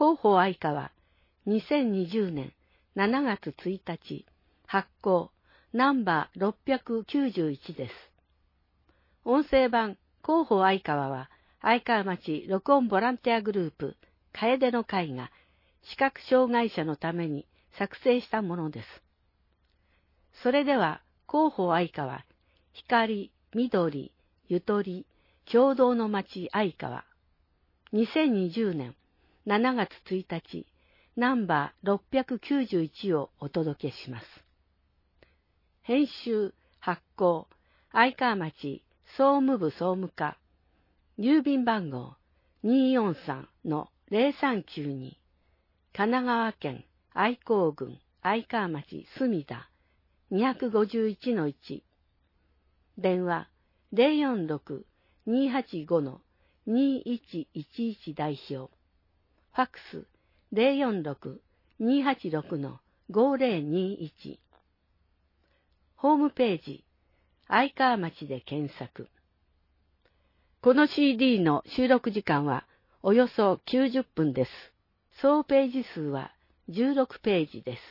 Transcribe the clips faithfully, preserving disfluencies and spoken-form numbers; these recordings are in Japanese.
広報愛花はにせんにじゅうねんしちがつついたち発行ナンバーろっぴゃくきゅうじゅういちです。音声版広報愛川は愛川町録音ボランティアグループ楓の会が視覚障害者のために作成したものです。それでは広報愛川光、緑、ゆとり、共同の町愛川にせんにじゅうねんしちがつついたちナンバーろっぴゃくきゅうじゅういちをお届けします。編集、発行、愛川町総務部総務課、郵便番号 にーよんさんのぜろさんきゅうに、神奈川県愛甲郡愛川町墨田 にーごいちのいち、電話 ゼロよんろく にーはちご にーいちいちいち 代表、ファックス ゼロよんろく にーはちろく ごぜろにいち、ホームページ、愛川町で検索。この シーディー の収録時間はおよそきゅうじゅっぷんです。総ページ数はじゅうろくページです。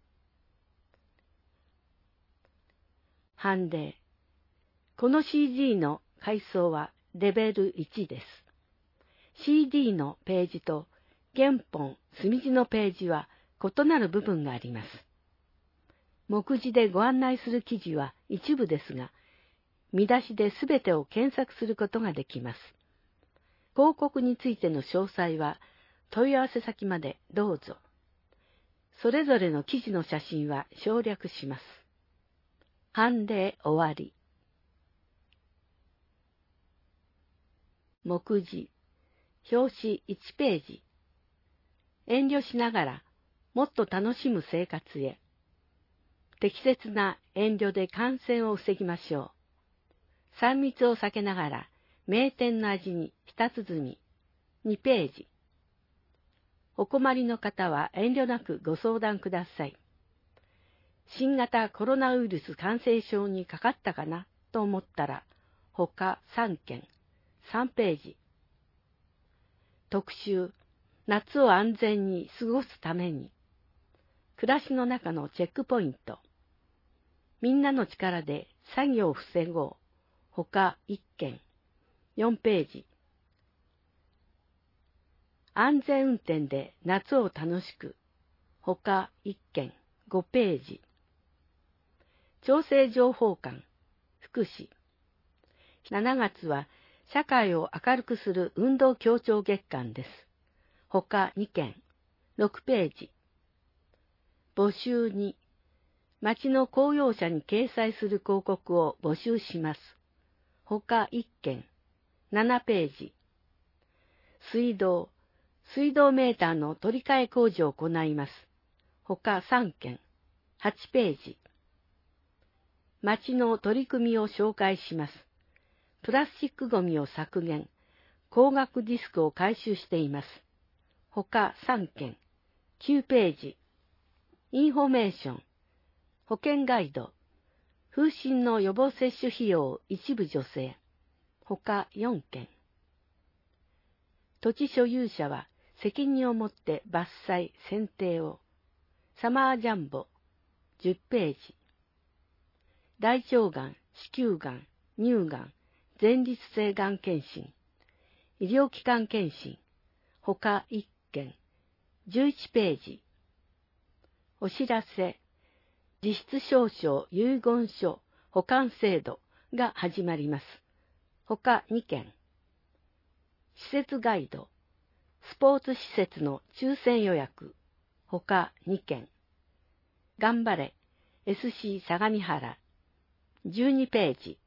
判例。この シーディー の階層はレベルいちです。シーディー のページと原本、墨字のページは異なる部分があります。目次でご案内する記事は一部ですが、見出しですべてを検索することができます。広告についての詳細は問い合わせ先までどうぞ。それぞれの記事の写真は省略します。判例終わり。目次、表紙いちページ。遠慮しながらもっと楽しむ生活へ。適切な遠慮で感染を防ぎましょう。さん密を避けながら名店の味に舌鼓。にページ。お困りの方は遠慮なくご相談ください。新型コロナウイルス感染症にかかったかなと思ったら、他さんけん。さんページ。特集、夏を安全に過ごすために。暮らしの中のチェックポイント。みんなの力で作業を防ごう。他いっけん。よんページ。安全運転で夏を楽しく。他いっけん。ごページ。調整情報館。福祉。しちがつは社会を明るくする運動協調月間です。他にけん。ろくページ。募集に。町の公用車に掲載する広告を募集します。他いっけん。ななページ。水道。水道メーターの取り替え工事を行います。他さんけん。はちページ。町の取り組みを紹介します。プラスチックごみを削減。光学ディスクを回収しています。他さんけん。きゅうページ。インフォメーション。保険ガイド。風疹の予防接種費用一部助成。他よんけん。土地所有者は責任を持って伐採、剪定を。サマージャンボ。じゅっページ。大腸がん、子宮がん、乳がん、前立腺がん検診。医療機関検診。他いっけん。じゅういちページ。お知らせ。実質証書遺言書保管制度が始まります。他にけん。施設ガイド。スポーツ施設の抽選予約。他にけん。頑張れ エスシー 相模原。じゅうにページ。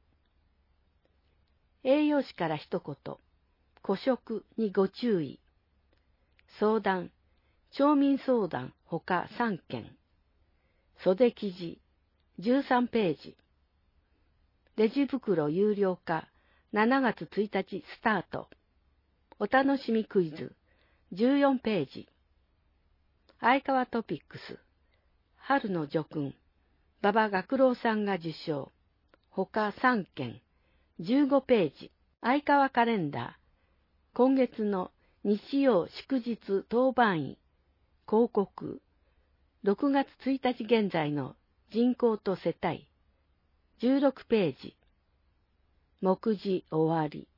栄養士から一言。孤食にご注意。相談。町民相談他さんけん。袖記事。じゅうさんページ。レジ袋有料化。しちがつついたちスタート。お楽しみクイズ。じゅうよんページ。愛川トピックス。春の叙勲。馬場学郎さんが受賞。他さんけん。じゅうごページ。愛川カレンダー。今月の日曜祝日当番医広告ろくがつついたち現在の人口と世帯じゅうろくページ目次終わり。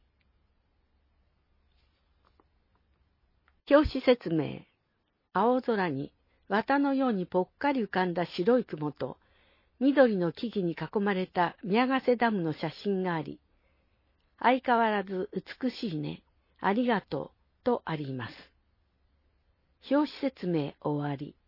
表紙説明。青空に綿のようにぽっかり浮かんだ白い雲と緑の木々に囲まれた宮ヶ瀬ダムの写真があり、相変わらず美しいね、ありがとうとあります。表紙説明終わり。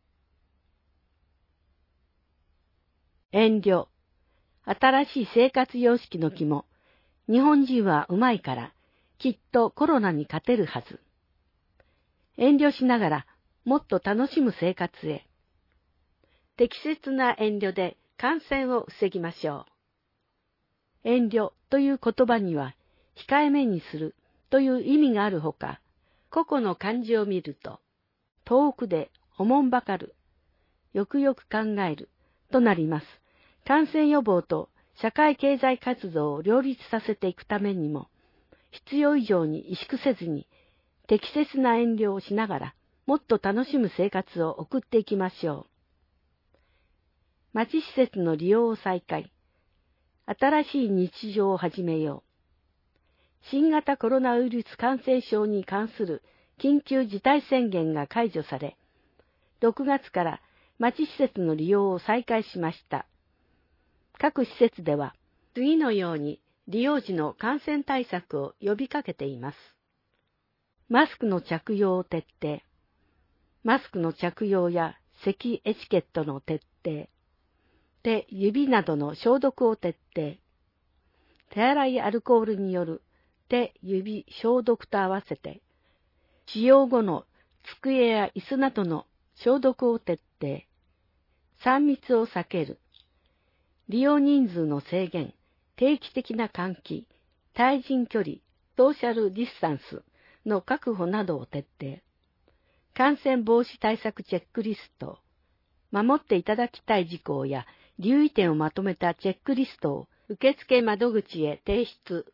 遠慮。新しい生活様式の肝。日本人はうまいから、きっとコロナに勝てるはず。遠慮しながら、もっと楽しむ生活へ。適切な遠慮で感染を防ぎましょう。遠慮という言葉には、控えめにするという意味があるほか、個々の漢字を見ると、遠くでおもんばかる、よくよく考えるとなります。感染予防と社会経済活動を両立させていくためにも、必要以上に萎縮せずに、適切な遠慮をしながら、もっと楽しむ生活を送っていきましょう。町施設の利用を再開。新しい日常を始めよう。新型コロナウイルス感染症に関する緊急事態宣言が解除され、ろくがつから町施設の利用を再開しました。各施設では次のように利用時の感染対策を呼びかけています。マスクの着用を徹底。マスクの着用や咳エチケットの徹底。手、指などの消毒を徹底。手洗いアルコールによる手、指消毒と合わせて、使用後の机や椅子などの消毒を徹底。さん密を避ける。利用人数の制限、定期的な換気、対人距離、ソーシャルディスタンスの確保などを徹底。感染防止対策チェックリスト、守っていただきたい事項や留意点をまとめたチェックリストを受付窓口へ提出。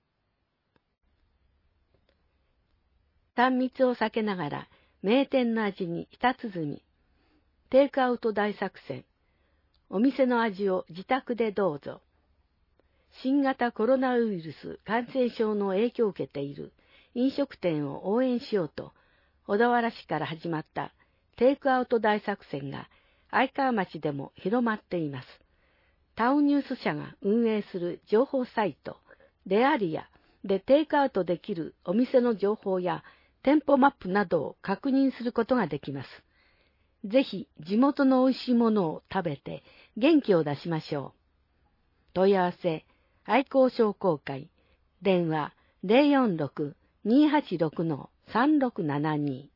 さん密を避けながら名店の味に舌鼓。テイクアウト大作戦。お店の味を自宅でどうぞ。新型コロナウイルス感染症の影響を受けている飲食店を応援しようと、小田原市から始まったテイクアウト大作戦が愛川町でも広まっています。タウンニュース社が運営する情報サイト、レアリアでテイクアウトできるお店の情報や店舗マップなどを確認することができます。ぜひ地元の美味しいものを食べて元気を出しましょう。問い合わせ、愛好商工会、電話 ゼロよんろく にーはちろく さんろくななに。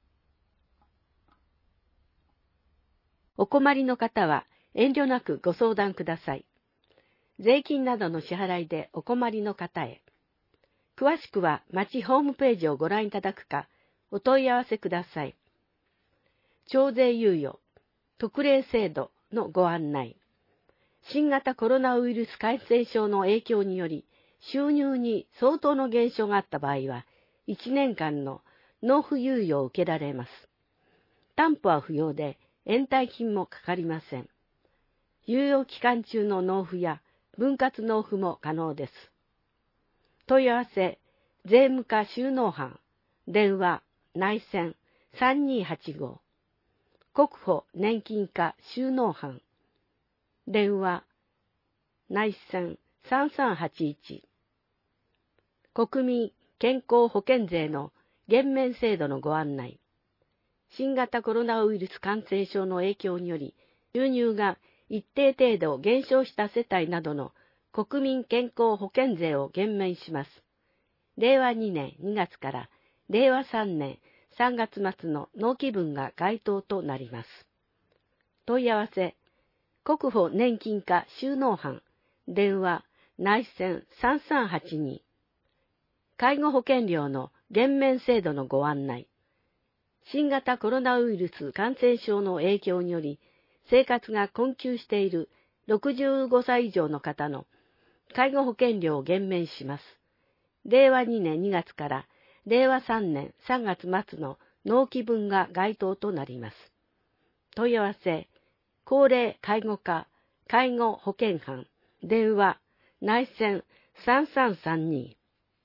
お困りの方は遠慮なくご相談ください。税金などの支払いでお困りの方へ。詳しくは町ホームページをご覧いただくか、お問い合わせください。徴税猶予、特例制度のご案内。新型コロナウイルス感染症の影響により、収入に相当の減少があった場合は、いちねんかんの納付猶予を受けられます。担保は不要で、延滞金もかかりません。猶予期間中の納付や分割納付も可能です。問い合わせ、税務課収納班、電話、内線さんにーはちご、国保年金課収納班、電話、内線さんさんはちいち、国民健康保険税の減免制度のご案内。新型コロナウイルス感染症の影響により、収入が一定程度減少した世帯などの国民健康保険税を減免します。れいわにねんにがつかられいわさんねんさんがつ末の納期分が該当となります。問い合わせ、国保年金課収納班、電話、内線さんさんはちに、介護保険料の減免制度のご案内。新型コロナウイルス感染症の影響により、生活が困窮しているろくじゅうごさい以上の方の介護保険料を減免します。れいわにねんにがつかられいわさんねんさんがつ末の納期分が該当となります。問い合わせ、高齢介護課、介護保険班、電話、内線さんさんさんに。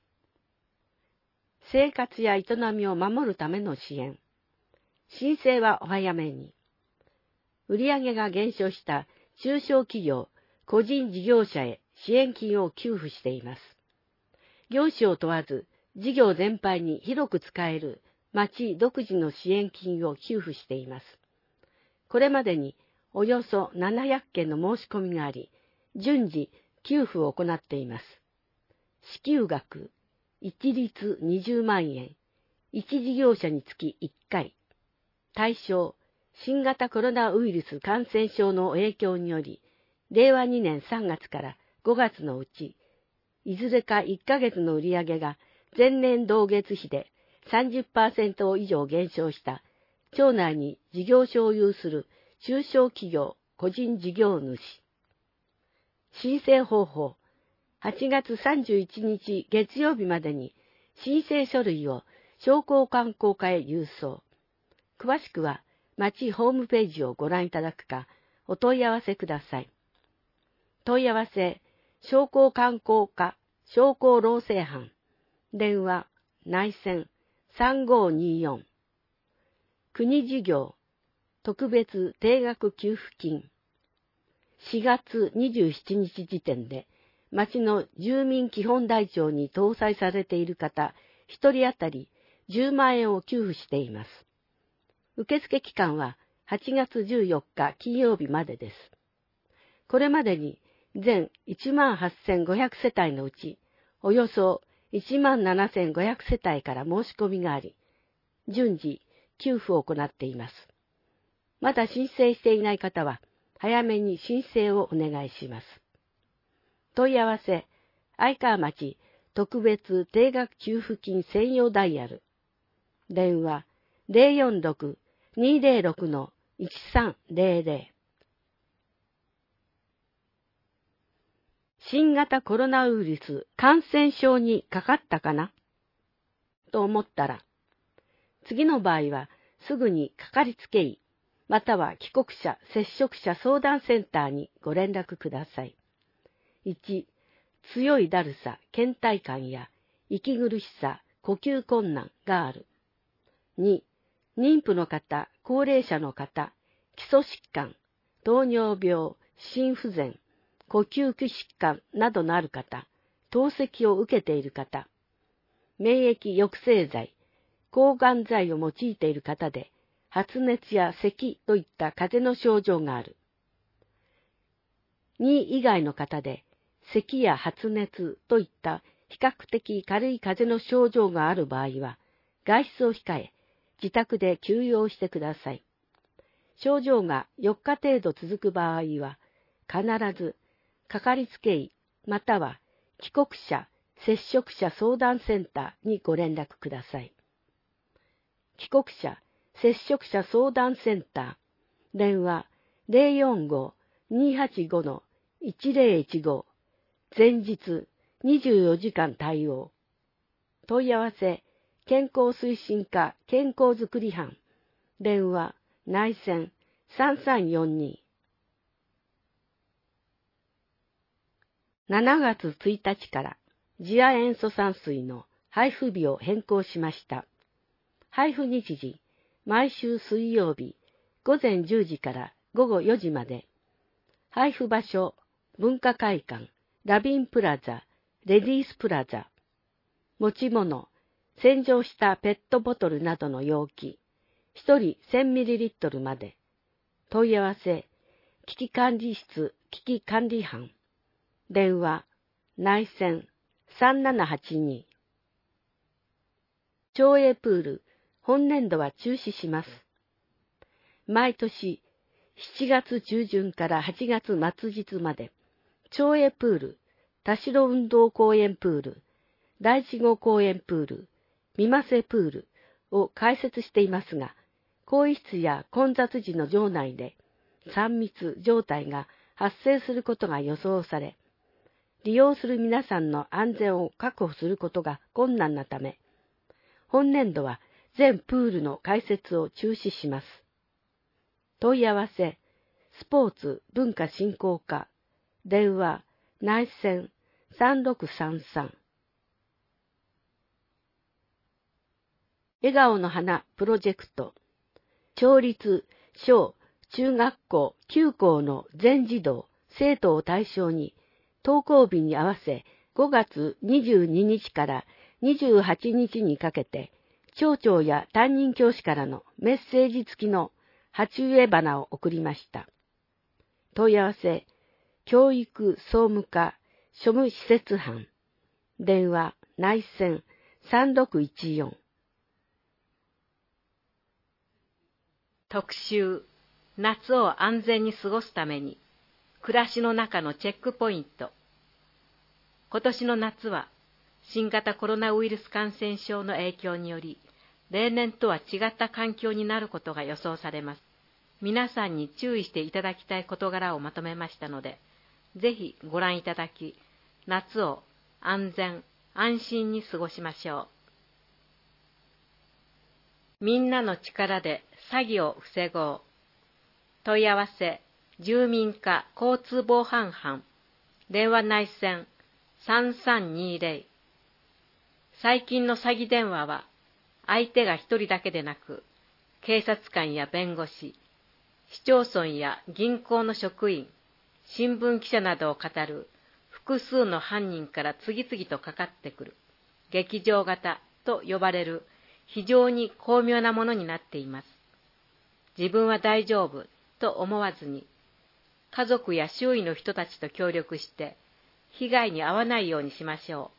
生活や営みを守るための支援。申請はお早めに。売上が減少した中小企業、個人事業者へ支援金を給付しています。業種を問わず、事業全般に広く使える町独自の支援金を給付しています。これまでにおよそななひゃくけんの申し込みがあり、順次給付を行っています。支給額、一律にじゅうまんえん、いち事業者につきいっかい。対象、新型コロナウイルス感染症の影響により、れいわにねんさんがつからごがつのうち、いずれかいっかげつの売上が前年同月比で さんじゅっパーセント 以上減少した町内に事業所を有する中小企業、個人事業主。申請方法、はちがつさんじゅういちにち月曜日までに申請書類を商工観光課へ郵送。詳しくは町ホームページをご覧いただくか、お問い合わせください。問い合わせ、商工観光課、商工労政班、電話、内線さんごーにーよん。国事業、特別定額給付金。しがつにじゅうしちにち時点で、町の住民基本台帳に搭載されている方、ひとり当たりじゅうまんえんを給付しています。受付期間ははちがつじゅうよっか金曜日までです。これまでに全 いちまんはっせんごひゃく 世帯のうち、およそ いちまんななせんごひゃく 世帯から申し込みがあり、順次給付を行っています。まだ申請していない方は、早めに申請をお願いします。問い合わせ、愛川町特別定額給付金専用ダイヤル。電話、ゼロよんろく にーゼロろく いちさんゼロゼロ。新型コロナウイルス感染症にかかったかなと思ったら、次の場合はすぐにかかりつけ医、または帰国者接触者相談センターにご連絡ください。いち、強いだるさ、倦怠感や息苦しさ、呼吸困難がある。に、妊婦の方、高齢者の方、基礎疾患、糖尿病、心不全、呼吸器疾患などのある方、透析を受けている方、免疫抑制剤、抗がん剤を用いている方で、発熱や咳といった風邪の症状がある。に以外の方で、咳や発熱といった比較的軽い風邪の症状がある場合は、外出を控え、自宅で休養してください。症状がよっか程度続く場合は、必ず、かかりつけ医、または帰国者、接触者相談センターにご連絡ください。帰国者、接触者相談センター、電話ゼロよんご にーはちご いちゼロいちご、前日にじゅうよじかん対応。問い合わせ、健康推進課健康づくり班、電話、内線さんさんよんに。しがつついたちから次亜塩素酸水の配布日を変更しました。配布日時、毎週水曜日ごぜんじゅうじからごごよじまで。配布場所、文化会館、ラビンプラザ、レディースプラザ。持ち物、洗浄したペットボトルなどの容器、ひとり せんミリリットル まで。問い合わせ、危機管理室危機管理班。電話、内線さんななはちに。町営プール、本年度は中止します。毎年、しちがつ中旬からはちがつ末日まで、町営プール、田代運動公園プール、第一号公園プール、三マ瀬プールを開設していますが、更衣室や混雑時の場内でさん密状態が発生することが予想され、利用する皆さんの安全を確保することが困難なため、 本年度は全プールの開設を中止します。問い合わせ、スポーツ文化振興課、電話、内線さんろくさんさん。笑顔の花プロジェクト、町立小中学校きゅう校の全児童、生徒を対象に、登校日に合わせごがつにじゅうににちからにじゅうはちにちにかけて、町長や担任教師からのメッセージ付きの鉢植え花を送りました。問い合わせ、教育総務課庶務施設班、電話内線さんろくいちよん。特集、夏を安全に過ごすために、暮らしの中のチェックポイント。今年の夏は、新型コロナウイルス感染症の影響により、例年とは違った環境になることが予想されます。皆さんに注意していただきたい事柄をまとめましたので、ぜひご覧いただき、夏を安全、安心に過ごしましょう。みんなの力で詐欺を防ごう。問い合わせ、住民課交通防犯班、電話内線さんさんにぜろ。最近の詐欺電話は、相手が一人だけでなく、警察官や弁護士、市町村や銀行の職員、新聞記者などを語る複数の犯人から次々とかかってくる、劇場型と呼ばれる非常に巧妙なものになっています。自分は大丈夫と思わずに、家族や周囲の人たちと協力して、被害に遭わないようにしましょう。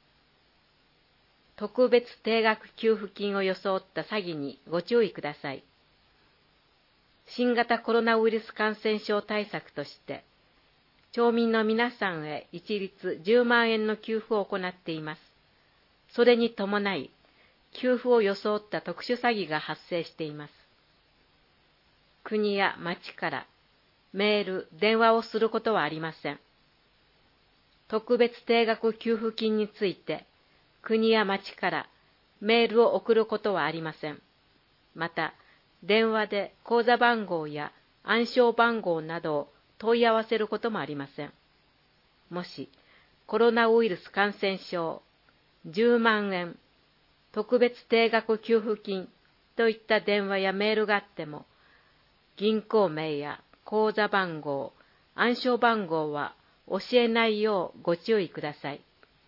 特別定額給付金を装った詐欺にご注意ください。新型コロナウイルス感染症対策として、町民の皆さんへ一律じゅうまんえんの給付を行っています。それに伴い、給付を装った特殊詐欺が発生しています。国や町からメール、電話をすることはありません。特別定額給付金について、国や町からメールを送ることはありません。また、電話で口座番号や暗証番号などを問い合わせることもありません。もし、コロナウイルス感染症、じゅうまんえん、特別定額給付金といった電話やメールがあっても、銀行名や口座番号、暗証番号は教えないようご注意ください。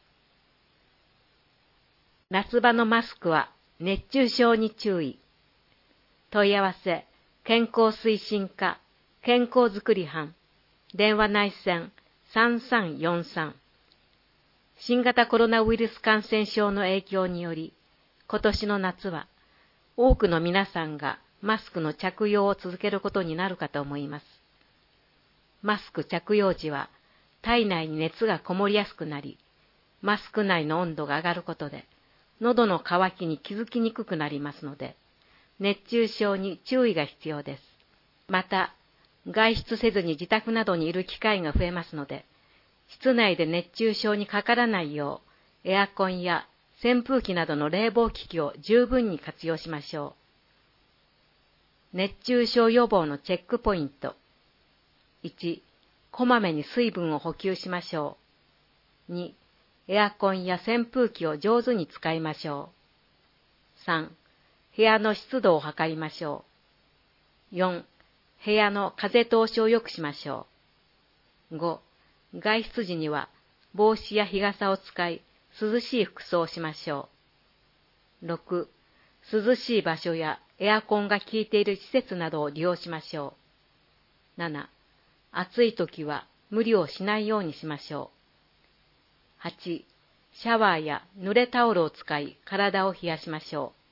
夏場のマスクは熱中症に注意。問い合わせ、健康推進課、健康づくり班、電話内線さんさんよんさん。新型コロナウイルス感染症の影響により、今年の夏は多くの皆さんがマスクの着用を続けることになるかと思います。マスク着用時は体内に熱がこもりやすくなり、マスク内の温度が上がることで、喉の渇きに気づきにくくなりますので、熱中症に注意が必要です。また、外出せずに自宅などにいる機会が増えますので、室内で熱中症にかからないよう、エアコンや扇風機などの冷房機器を十分に活用しましょう。熱中症予防のチェックポイント。いち、こまめに水分を補給しましょう。に、エアコンや扇風機を上手に使いましょう。さん、部屋の湿度を測りましょう。よん、部屋の風通しを良くしましょう。ご、外出時には帽子や日傘を使い、涼しい服装をしましょう。ろく、涼しい場所やエアコンが効いている施設などを利用しましょう。なな、暑い時は無理をしないようにしましょう。はち、シャワーや濡れタオルを使い体を冷やしましょ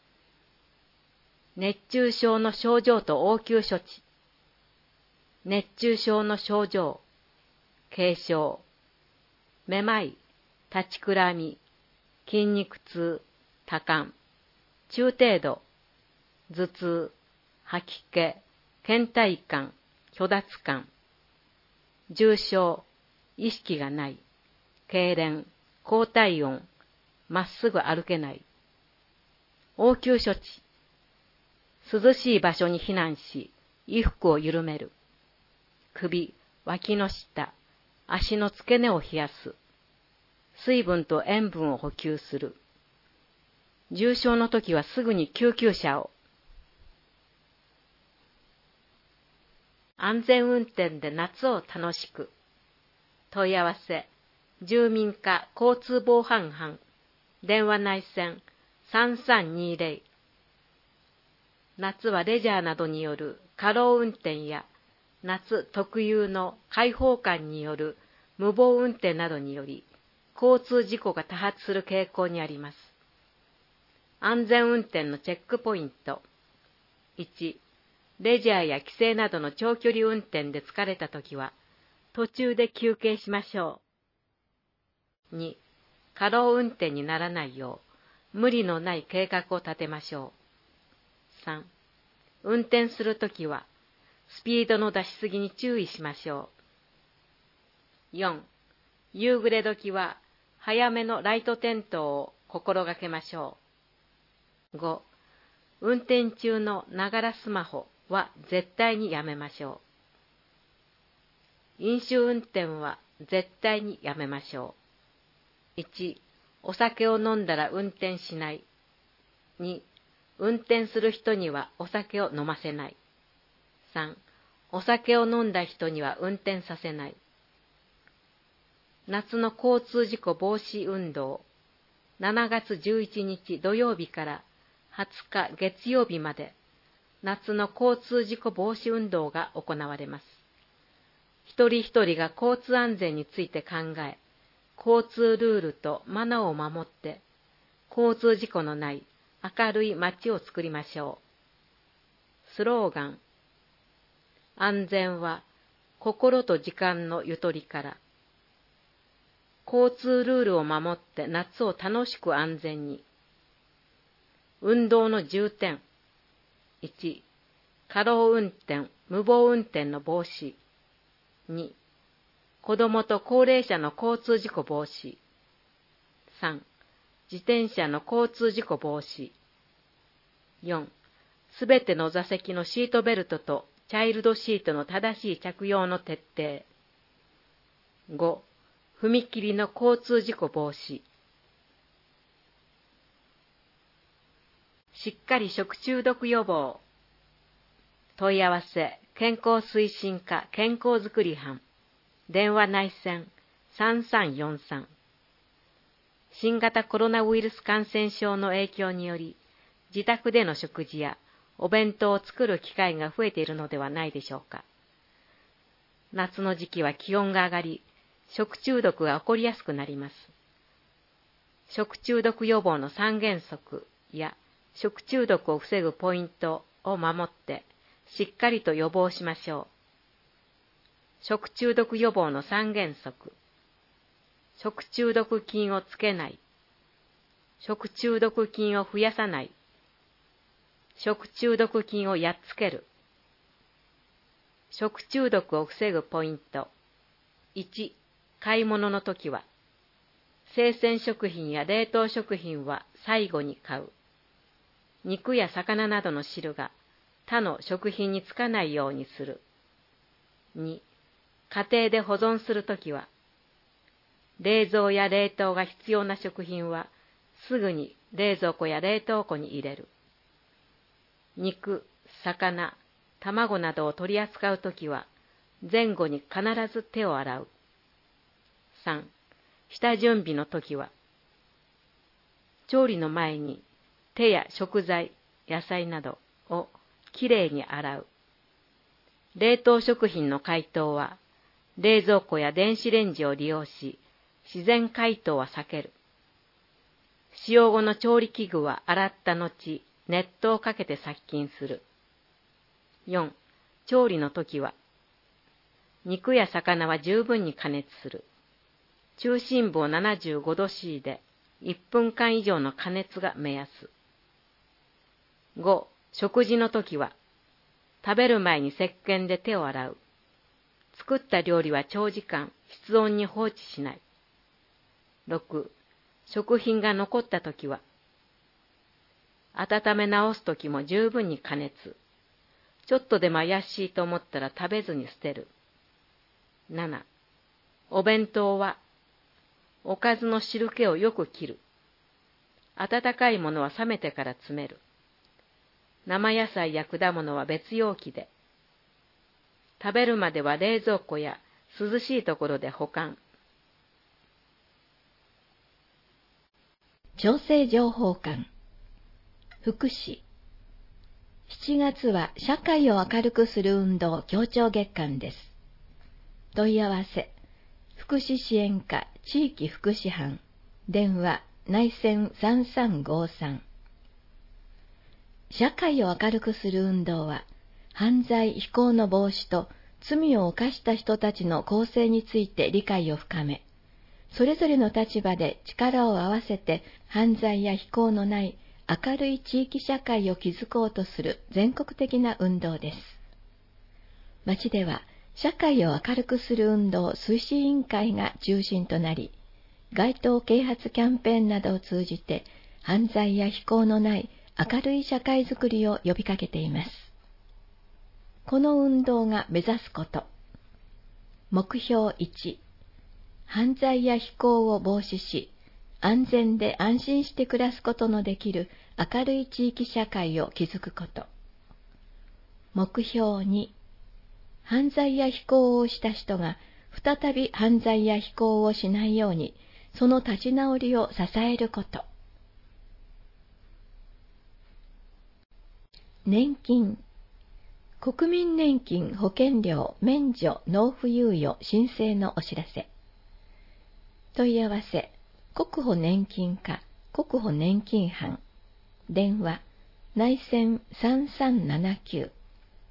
う。熱中症の症状と応急処置。熱中症の症状、軽症、めまい、立ちくらみ、筋肉痛、多汗、中程度、頭痛、吐き気、倦怠感、虚脱感、重症、意識がない、痙攣、高体温、まっすぐ歩けない。 応急処置。涼しい場所に避難し、衣服を緩める。首、脇の下、足の付け根を冷やす。水分と塩分を補給する。重症の時はすぐに救急車を。安全運転で夏を楽しく。問い合わせ、住民課交通防犯班、電話内線さんさんにぜろ。夏はレジャーなどによる過労運転や、夏特有の開放感による無謀運転などにより、交通事故が多発する傾向にあります。安全運転のチェックポイント。いち、レジャーや帰省などの長距離運転で疲れたときは、途中で休憩しましょう。に、過労運転にならないよう、無理のない計画を立てましょう。さん、運転するときは、スピードの出しすぎに注意しましょう。よん、夕暮れ時は、早めのライト点灯を心がけましょう。ご、運転中のながらスマホは絶対にやめましょう。飲酒運転は絶対にやめましょう。いち、お酒を飲んだら運転しない。に、運転する人にはお酒を飲ませない。さん、お酒を飲んだ人には運転させない。夏の交通事故防止運動、しちがつじゅういちにち土曜日からはつか月曜日まで、夏の交通事故防止運動が行われます。一人一人が交通安全について考え、交通ルールとマナーを守って、交通事故のない明るい街を作りましょう。スローガン。安全は心と時間のゆとりから。交通ルールを守って夏を楽しく安全に。運動の重点。いち、過労運転、無謀運転の防止。に、子供と高齢者の交通事故防止。さん、自転車の交通事故防止。よん、すべての座席のシートベルトとチャイルドシートの正しい着用の徹底。ご、踏切の交通事故防止。しっかり食中毒予防。問い合わせ、健康推進課健康づくり班、電話内線さんさんよんさん。新型コロナウイルス感染症の影響により、自宅での食事やお弁当を作る機会が増えているのではないでしょうか。夏の時期は気温が上がり、食中毒が起こりやすくなります。食中毒予防の三原則や食中毒を防ぐポイントを守って、しっかりと予防しましょう。食中毒予防の三原則。食中毒菌をつけない。食中毒菌を増やさない。食中毒菌をやっつける。食中毒を防ぐポイント。いち、買い物の時は、生鮮食品や冷凍食品は最後に買う。肉や魚などの汁が他の食品につかないようにする。に、家庭で保存するときは、冷蔵や冷凍が必要な食品はすぐに冷蔵庫や冷凍庫に入れる。肉、魚、卵などを取り扱うときは、前後に必ず手を洗う。さん、下準備のときは、調理の前に手や食材、野菜などをきれいに洗う。冷凍食品の解凍は、冷蔵庫や電子レンジを利用し、自然解凍は避ける。使用後の調理器具は洗った後、熱湯をかけて殺菌する。よん、調理の時は、肉や魚は十分に加熱する。中心部をななじゅうごど C でいっぷんかん以上の加熱が目安。ご、食事の時は、食べる前に石鹸で手を洗う。作った料理は長時間室温に放置しない。ろく、食品が残った時は、 温め直すときも十分に加熱。ちょっとでも怪しいと思ったら食べずに捨てる。なな、お弁当は、おかずの汁気をよく切る。温かいものは冷めてから詰める。生野菜や果物は別容器で。食べるまでは冷蔵庫や涼しいところで保管。 調整情報館福祉。しちがつは社会を明るくする運動協調月間です。問い合わせ、福祉支援課地域福祉班、電話内線さんさんごさん。社会を明るくする運動は、犯罪・非行の防止と罪を犯した人たちの更生について理解を深め、それぞれの立場で力を合わせて犯罪や非行のない明るい地域社会を築こうとする全国的な運動です。町では社会を明るくする運動推進委員会が中心となり、街頭啓発キャンペーンなどを通じて犯罪や非行のない明るい社会づくりを呼びかけています。この運動が目指すこと。目標いち、犯罪や非行を防止し、安全で安心して暮らすことのできる明るい地域社会を築くこと。目標に、犯罪や非行をした人が再び犯罪や非行をしないように、その立ち直りを支えること。年金。国民年金保険料免除納付猶予申請のお知らせ。問い合わせ、国保年金課国保年金班、電話内線さんさんななきゅう。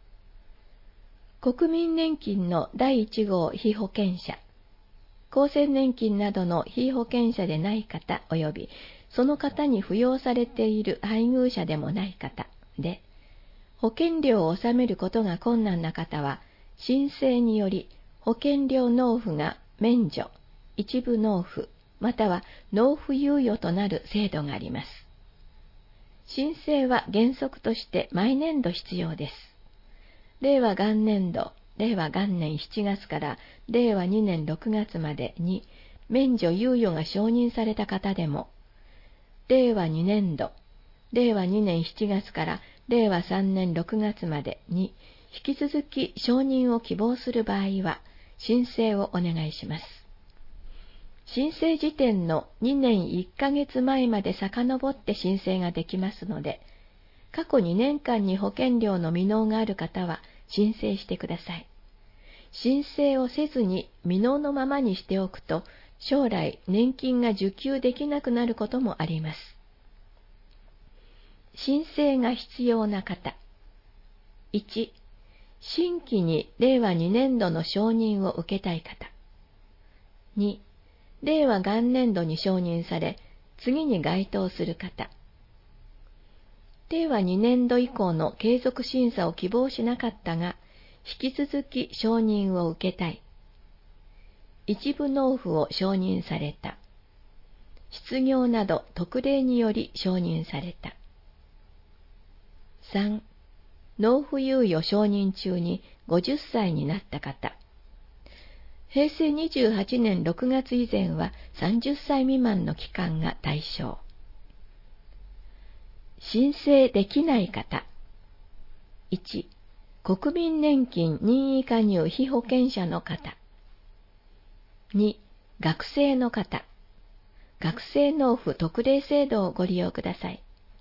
国民年金のだいいち号被保険者、厚生年金などの被保険者でない方及びその方に扶養されている配偶者でもない方で、保険料を納めることが困難な方は、申請により保険料納付が免除、一部納付、または納付猶予となる制度があります。申請は原則として毎年度必要です。令和元年度、令和元年しちがつから令和にねんろくがつまでに免除猶予が承認された方でも、令和にねん度、令和にねんしちがつから令和さんねんろくがつまでに引き続き承認を希望する場合は申請をお願いします。申請時点のにねんいっかげつまえまで遡って申請ができますので、過去にねんかんに保険料の未納がある方は申請してください。申請をせずに未納のままにしておくと、将来年金が受給できなくなることもあります。申請が必要な方。いち、新規に令和にねん度の承認を受けたい方。に、令和元年度に承認され、次に該当する方。令和にねん度以降の継続審査を希望しなかったが、引き続き承認を受けたい。一部納付を承認された。失業など特例により承認された。さん、納付猶予承認中にごじゅっさいになった方。へいせいにじゅうはちねんろくがつ以前はさんじゅっさい未満の期間が対象。申請できない方。いち、国民年金任意加入被保険者の方。に、学生の方。学生納付特例制度をご利用ください。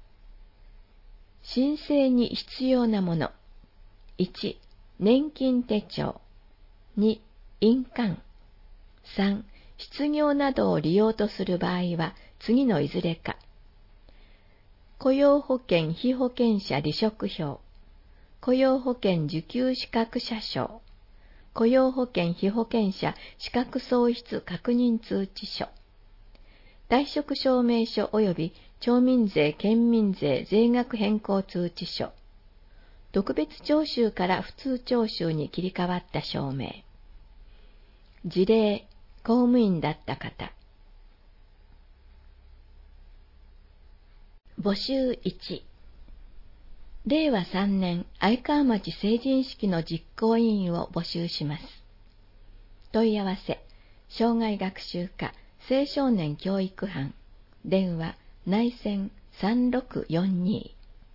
申請に必要なもの。いち、年金手帳。に、印鑑。さん、失業などを利用とする場合は次のいずれか。雇用保険被保険者離職票。雇用保険受給資格者証。雇用保険被保険者資格喪失確認通知書。退職証明書及び町民税・県民税税額変更通知書。特別徴収から普通徴収に切り替わった証明。事例、公務員だった方。募集いち、 れいわさんねん愛川町成人式の実行委員を募集します。問い合わせ、障害学習課青少年教育班、電話内線さんろくよんに。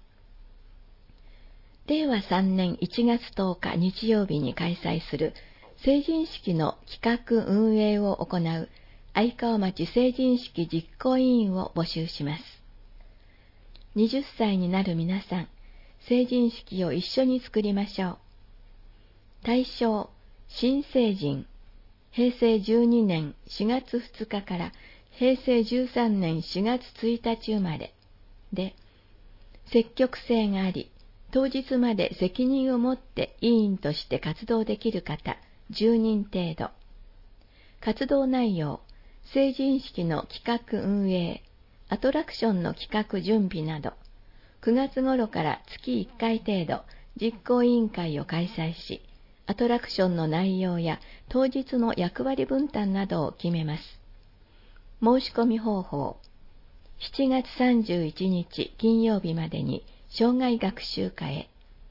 れいわさんねんいちがつとおか日曜日に開催する成人式の企画運営を行う愛川町成人式実行委員を募集します。はたちになる皆さん、成人式を一緒に作りましょう。対象、新成人、へいせいじゅうにねんしがつふつかからへいせいじゅうさんねんしがつついたち生まれで、積極性があり、当日まで責任を持って委員として活動できる方じゅうにん程度。活動内容、成人式の企画運営、アトラクションの企画準備など、くがつ頃から月いっかい程度実行委員会を開催し、アトラクションの内容や当日の役割分担などを決めます。申し込み方法、しちがつさんじゅういちにち金曜日までに障害学習課へ。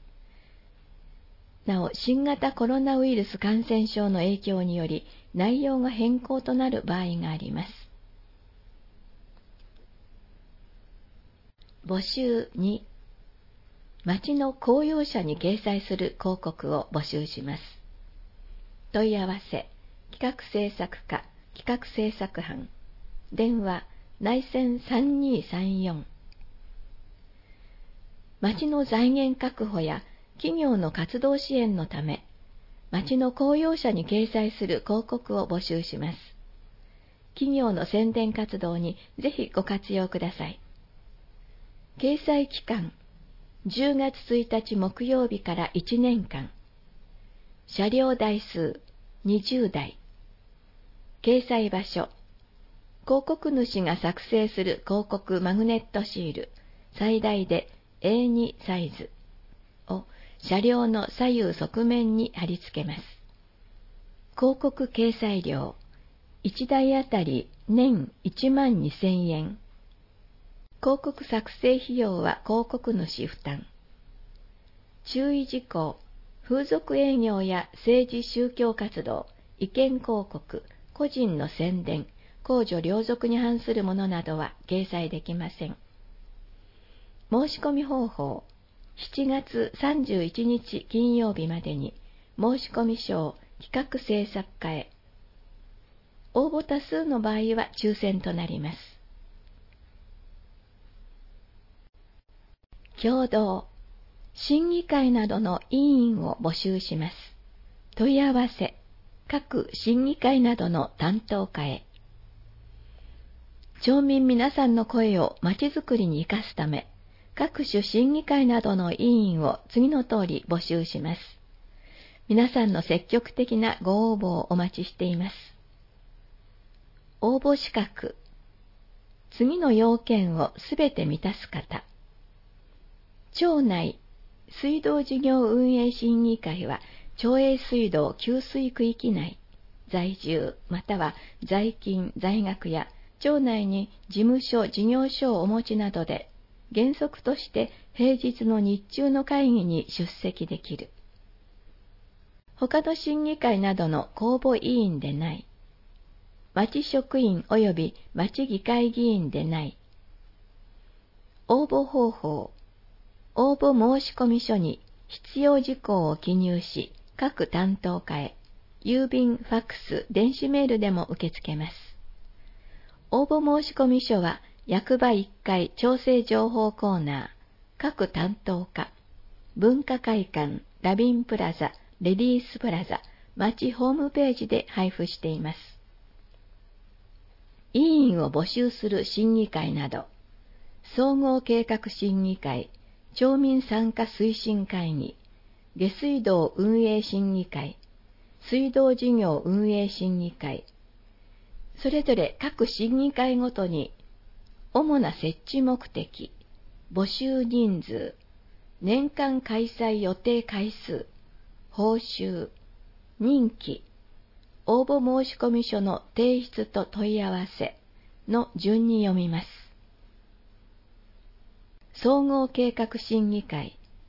なお、新型コロナウイルス感染症の影響により内容が変更となる場合があります。募集に、町の公用車に掲載する広告を募集します。問い合わせ、企画制作課企画制作班、電話内線さんにーさんよん。町の財源確保や企業の活動支援のため、町の公用車に掲載する広告を募集します。企業の宣伝活動にぜひご活用ください。掲載期間、じゅうがつついたち木曜日からいちねんかん。車両台数にじゅうだい。掲載場所、広告主が作成する広告マグネットシール、最大で エーに サイズを車両の左右側面に貼り付けます。広告掲載料、いちだいあたり年いちまんにせんえん。広告作成費用は広告主負担。注意事項、風俗営業や政治宗教活動、意見広告、個人の宣伝、公序良俗に反するものなどは掲載できません。申し込み方法、しちがつさんじゅういちにち金曜日までに申し込み書を企画制作課へ。応募多数の場合は抽選となります。共同、審議会などの委員を募集します。問い合わせ、各審議会などの担当課へ。町民皆さんの声をまちづくりに生かすため、各種審議会などの委員を次の通り募集します。皆さんの積極的なご応募をお待ちしています。応募資格、次の要件をすべて満たす方。町内水道事業運営審議会は、町営水道給水区域内、在住または在勤在学や町内に事務所事業所をお持ちなどで、原則として平日の日中の会議に出席できる。他の審議会などの公募委員でない。町職員及び町議会議員でない。応募方法。応募申込書に必要事項を記入し、各担当課へ、郵便、ファックス、電子メールでも受け付けます。応募申込書は、役場いっかい調整情報コーナー、各担当課、文化会館、ラビンプラザ、レディースプラザ、町ホームページで配布しています。委員を募集する審議会など、総合計画審議会、町民参加推進会議、下水道運営審議会、水道事業運営審議会、それぞれ各審議会ごとに、主な設置目的、募集人数、年間開催予定回数、報酬、任期、応募申込書の提出と問い合わせの順に読みます。総合計画審議会、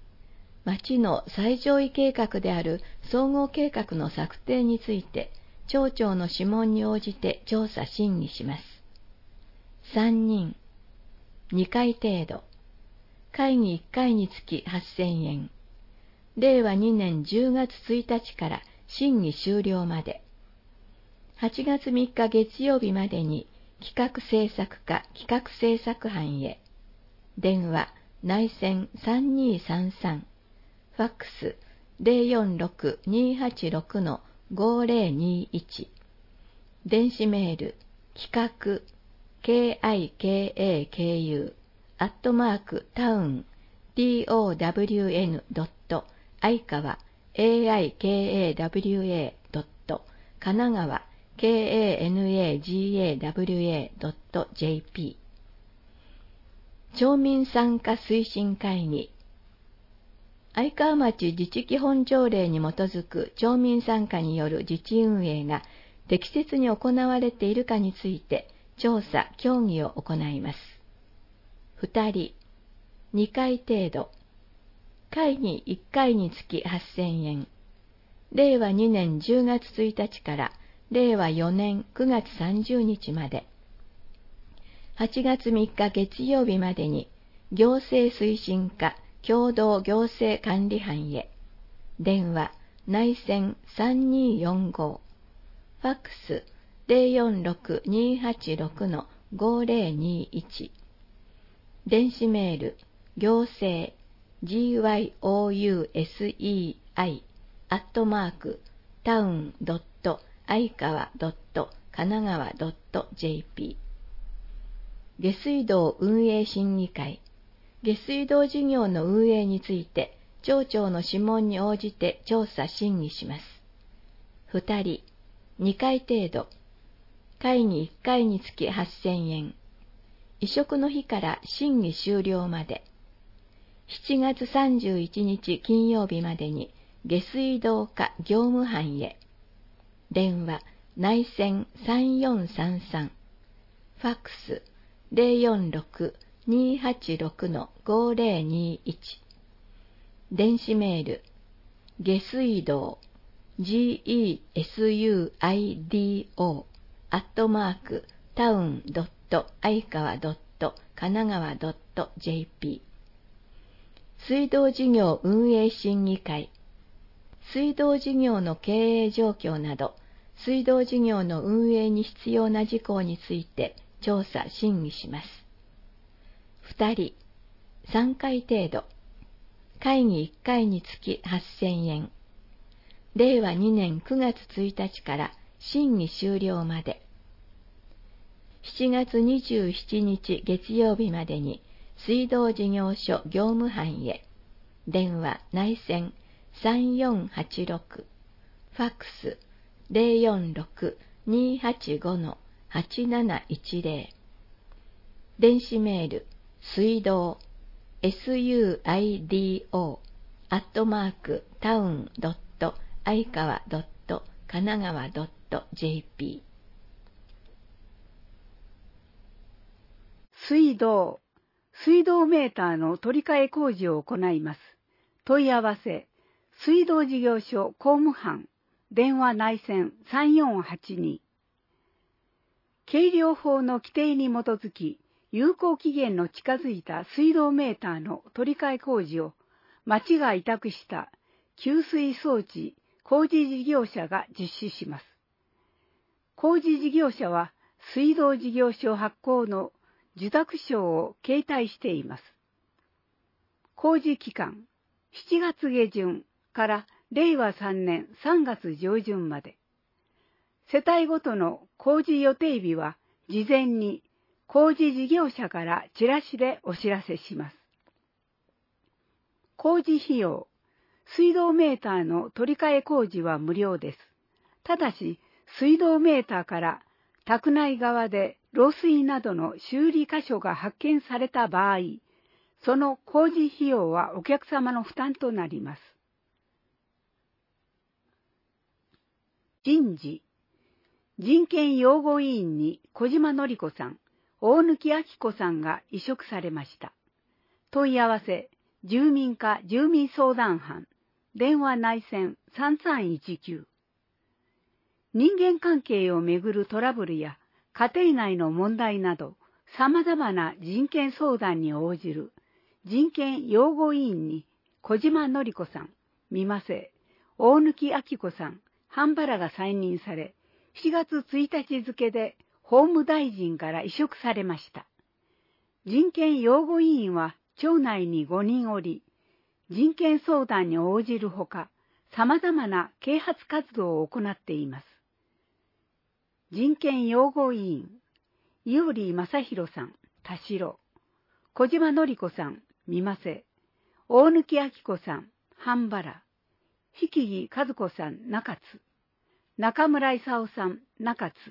町の最上位計画である総合計画の策定について、町長の諮問に応じて調査審議します。さんにん、にかい程度、会議いっかいにつきはっせんえん、れいわにねんじゅうがつついたちから審議終了まで、はちがつみっか月曜日までに企画制作課企画制作班へ、電話内線さんにーさんさん、ファックス ゼロよんろく にーはちろく ごゼロにいち、電子メール企画 ケーアイケーエーケーユー アットマークタウン トウン ドット 愛川 エーアイケーエーダブリューエー ドット 神奈川 ケーエーエヌエージーエーダブリューエー ドット ジェーピー。 町民参加推進会議。愛川町自治基本条例に基づく町民参加による自治運営が適切に行われているかについて調査・協議を行います。ふたり、にかい程度、会議いっかいにつきはっせんえん、れいわにねんじゅうがつついたちかられいわよねんくがつさんじゅうにちまで、はちがつみっか月曜日までに行政推進課共同行政管理班へ、電話内線さんにーよんご、ファックス ゼロよんろく にーはちろく ごゼロにいち、電子メール行政 ジーワイオーユーエスイーアイ アットマークタウン ドット 愛川 ドット 神奈川 ドット ジェーピー。 下水道運営審議会。下水道事業の運営について町長の諮問に応じて調査審議します。ふたり、にかい程度、会議いっかいにつきはっせんえん、移植の日から審議終了まで、しちがつさんじゅういちにち金曜日までに下水道課業務班へ、電話内線さんよんさんさん、ファックス ゼロよんろく にーはちろく ごゼロにいち、電子メール下水道 ジーイーエスユーアイディーオー アットマークタウン ドット 愛川 ドット 神奈川 ドット ジェーピー。 水道事業運営審議会。水道事業の経営状況など水道事業の運営に必要な事項について調査・審議します。ふたり、さんかい程度、会議いっかいにつきはっせんえん、れいわにねんくがつついたちから審議終了まで、しちがつにじゅうしちにち月曜日までに水道事業所業務班へ、電話内線さんよんはちろく、ファックスゼロよんろく にーはちご はちなないちぜろ、電子メール水道 エスユーアイディーオー アットマークタウン ドット 愛川 ドット 神奈川 ドット ジェーピー。水道、水道メーターの取り替え工事を行います。問い合わせ、水道事業所工務班、電話内線さんよんはちに。計量法の規定に基づき、有効期限の近づいた水道メーターの取り替え工事を町が委託した給水装置工事事業者が実施します。工事事業者は水道事業所発行の受託証を携帯しています。工事期間、しちがつげじゅんかられいわさんねんさんがつじょうじゅんまで。世帯ごとの工事予定日は事前に工事事業者からチラシでお知らせします。工事費用、水道メーターの取り替え工事は無料です。ただし、水道メーターから宅内側で漏水などの修理箇所が発見された場合、その工事費用はお客様の負担となります。人事、人権擁護委員に小島典子さん、大貫明子さんが委嘱されました。問い合わせ、 住民課住民相談班、電話内線さんさんいちきゅう。人間関係をめぐるトラブルや家庭内の問題など、様々な人権相談に応じる人権擁護委員に小島典子さん、三馬瀬、大貫明子さん、半原が再任され、しがつついたち付で法務大臣から委嘱されました。人権擁護委員は町内にごにんおり、人権相談に応じるほか、様々な啓発活動を行っています。人権擁護委員、伊織正弘さん、田代、小島典子さん、三馬瀬、大貫明子さん、半原、引木和子さん、中津、中村勲さん、中津、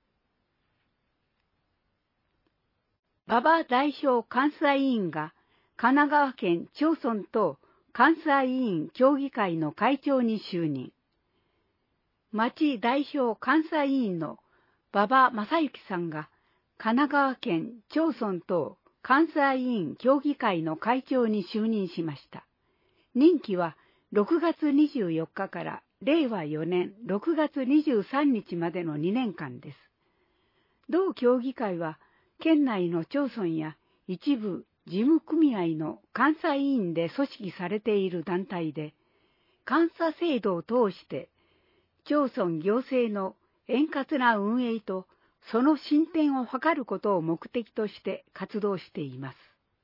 馬場代表監査委員が神奈川県町村等監査委員協議会の会長に就任。町代表監査委員の馬場正幸さんが神奈川県町村等監査委員協議会の会長に就任しました。任期はろくがつにじゅうよっかかられいわよねんろくがつにじゅうさんにちまでのにねんかんです。同協議会は県内の町村や一部事務組合の監査委員で組織されている団体で、監査制度を通して町村行政の円滑な運営とその進展を図ることを目的として活動しています。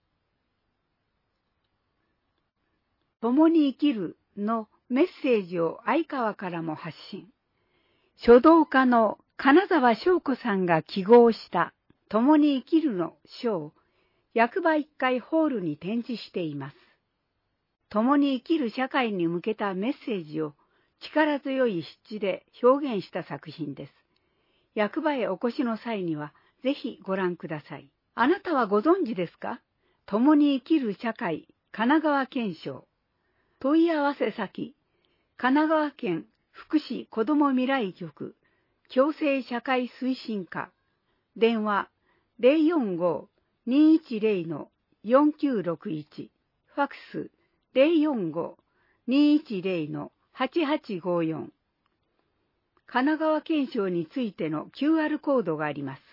共に生きるのメッセージを相川からも発信。書道家の金沢翔子さんが揮毫した共に生きるの書を役場いっかいホールに展示しています。共に生きる社会に向けたメッセージを力強い筆致で表現した作品です。役場へお越しの際にはぜひご覧ください。あなたはご存知ですか？共に生きる社会神奈川県庁。問い合わせ先、神奈川県福祉子ども未来局共生社会推進課。電話 ゼロよんご にいちゼロ よんきゅうろくいち。ファックス ゼロよんご にいちゼロ はちはちごよん。神奈川県庁についての キューアール コードがあります。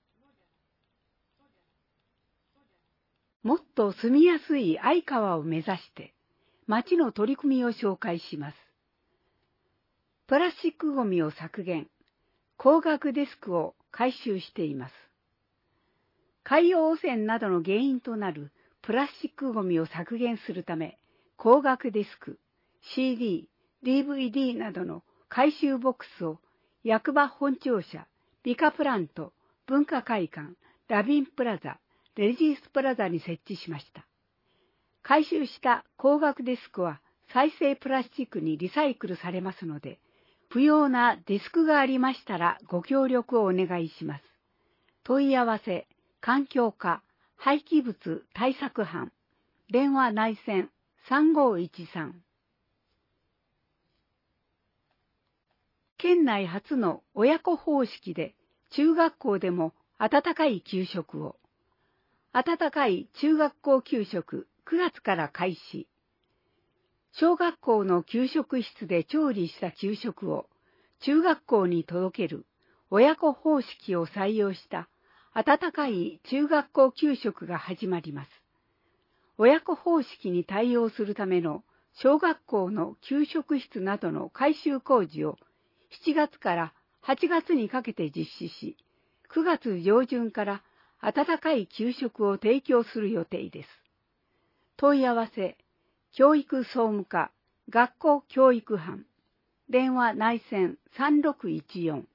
もっと住みやすい相川を目指して町の取り組みを紹介します。プラスチックごみを削減、光学デスクを回収しています。海洋汚染などの原因となるプラスチックごみを削減するため、光学デスク、シーディー、ディーブイディー などの回収ボックスを役場本庁舎、美化プラント、文化会館、ラビンプラザ、レジースプラザに設置しました。回収した光学デスクは再生プラスチックにリサイクルされますので、不要なディスクがありましたらご協力をお願いします。問い合わせ、環境課、廃棄物対策班、電話内線さんごいちさん。県内初の親子方式で中学校でも温かい給食を。温かい中学校給食くがつから開始。小学校の給食室で調理した給食を中学校に届ける親子方式を採用した温かい中学校給食が始まります。親子方式に対応するための小学校の給食室などの改修工事をしちがつからはちがつにかけて実施し、くがつ上旬から温かい給食を提供する予定です。問い合わせ、教育総務課、学校教育班、電話内線さんろくいちよん。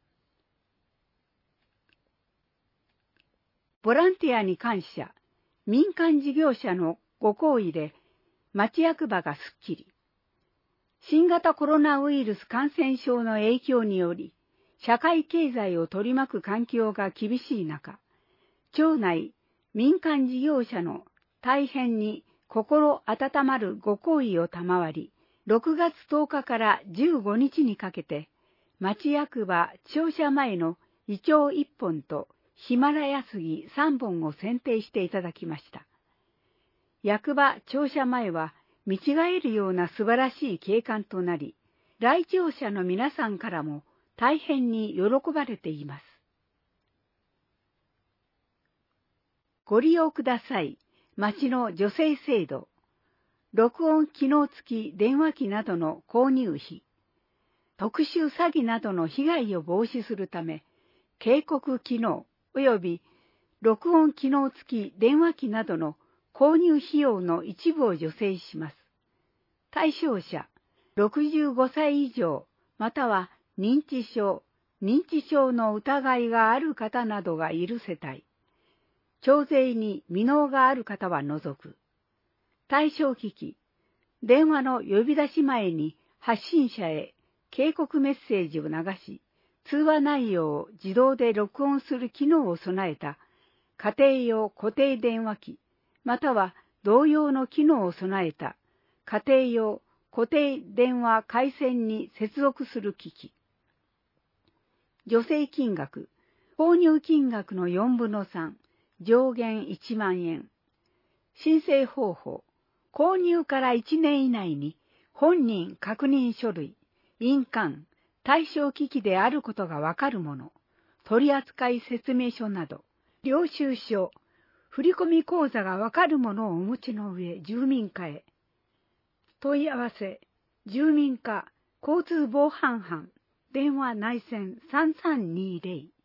ボランティアに感謝、民間事業者のご厚意で町役場がすっきり。新型コロナウイルス感染症の影響により、社会経済を取り巻く環境が厳しい中、町内民間事業者の大変に心温まるご厚意を賜り、ろくがつとおかからじゅうごにちにかけて、町役場庁舎前のイチョウいっぽんとヒマラヤ杉さんぼんを剪定していただきました。 役場庁舎前は見違えるような素晴らしい景観となり、来庁者の皆さんからも大変に喜ばれています。ご利用ください。町の助成制度。録音機能付き電話機などの購入費。特殊詐欺などの被害を防止するため、警告機能及び録音機能付き電話機などの購入費用の一部を助成します。対象者、ろくじゅうごさい以上、または認知症、認知症の疑いがある方などがいる世帯。徴税に未納がある方は除く。対象機器、電話の呼び出し前に発信者へ警告メッセージを流し、通話内容を自動で録音する機能を備えた家庭用固定電話機、または同様の機能を備えた家庭用固定電話回線に接続する機器。助成金額、購入金額のよんぶのさん、上限いちまんえん。申請方法、購入からいちねん以内に本人確認書類、印鑑、対象機器であることがわかるもの、取扱説明書など、領収書、振込口座がわかるものをお持ちの上、住民課へ。問い合わせ、住民課交通防犯班、電話内線さんさんにーぜろ。